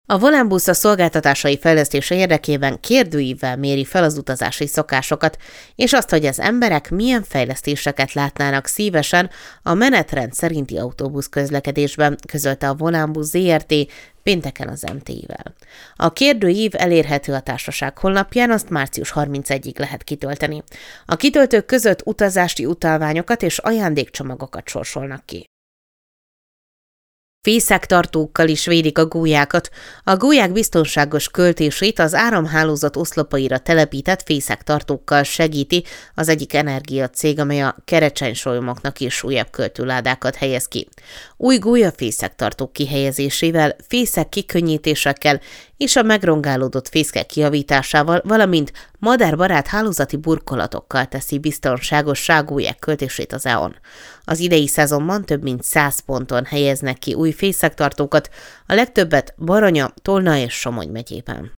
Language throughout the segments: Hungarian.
A Volánbusz a szolgáltatásai fejlesztése érdekében kérdőívvel méri fel az utazási szokásokat, és azt, hogy az emberek milyen fejlesztéseket látnának szívesen a menetrend szerinti autóbusz közlekedésben, közölte a Volánbusz Zrt. Pénteken az MTI-vel. A kérdőív elérhető a társaság honlapján, azt március 31-ig lehet kitölteni. A kitöltők között utazási utalványokat és ajándékcsomagokat sorsolnak ki. Fészektartókkal is védik a gólyákat. A gólyák biztonságos költését az áramhálózat oszlopaira telepített fészektartókkal segíti az egyik energiacég, amely a kerecsensólyomoknak is újabb költőládákat helyez ki. Új gólyafészektartók kihelyezésével, fészek kikönnyítésekkel és a megrongálódott fészkek kijavításával, valamint madárbarát hálózati burkolatokkal teszi biztonságossá gólyák költését az EON. Az idei szezonban több mint 100 ponton helyeznek ki új fészektartókat, a legtöbbet Baranya, Tolna és Somogy megyében.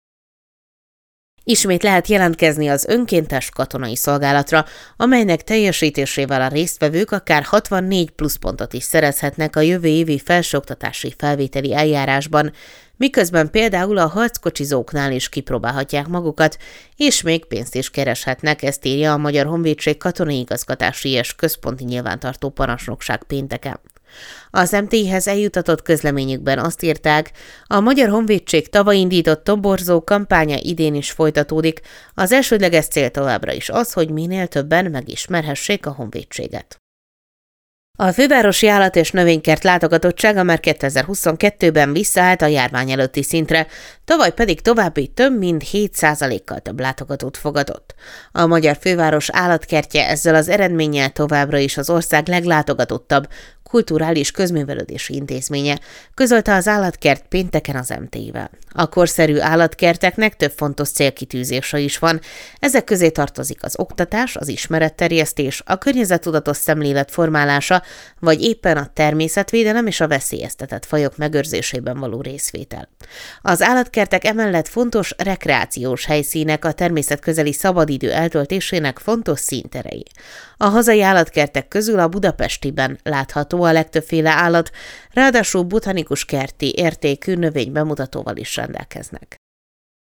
Ismét lehet jelentkezni az önkéntes katonai szolgálatra, amelynek teljesítésével a résztvevők akár 64 pluszpontot is szerezhetnek a jövő évi felsőoktatási felvételi eljárásban, miközben például a harckocsizóknál is kipróbálhatják magukat, és még pénzt is kereshetnek, ezt írja a Magyar Honvédség katonai igazgatási és központi nyilvántartó parancsnokság pénteken. Az MTI-hez eljutatott közleményükben azt írták, a Magyar Honvédség tavaly indított toborzó kampánya idén is folytatódik, az elsődleges cél továbbra is az, hogy minél többen megismerhessék a honvédséget. A fővárosi állat- és növénykert látogatottsága már 2022-ben visszaállt a járvány előtti szintre, tavaly pedig további több mint 7%-kal több látogatót fogadott. A magyar főváros állatkertje ezzel az eredménnyel továbbra is az ország leglátogatottabb kulturális közművelődési intézménye, közölte az állatkert pénteken az MTI-vel. A korszerű állatkerteknek több fontos célkitűzése is van, ezek közé tartozik az oktatás, az ismeretterjesztés, a környezettudatos szemlélet formálása, vagy éppen a természetvédelem és a veszélyeztetett fajok megőrzésében való részvétel. Az állatkertek emellett fontos rekreációs helyszínek, a természetközeli szabadidő eltöltésének fontos színterei. A hazai állatkertek közül a budapestiben látható a legtöbbféle állat, ráadásul botanikus kerti értékű növénybemutatóval is rendelkeznek.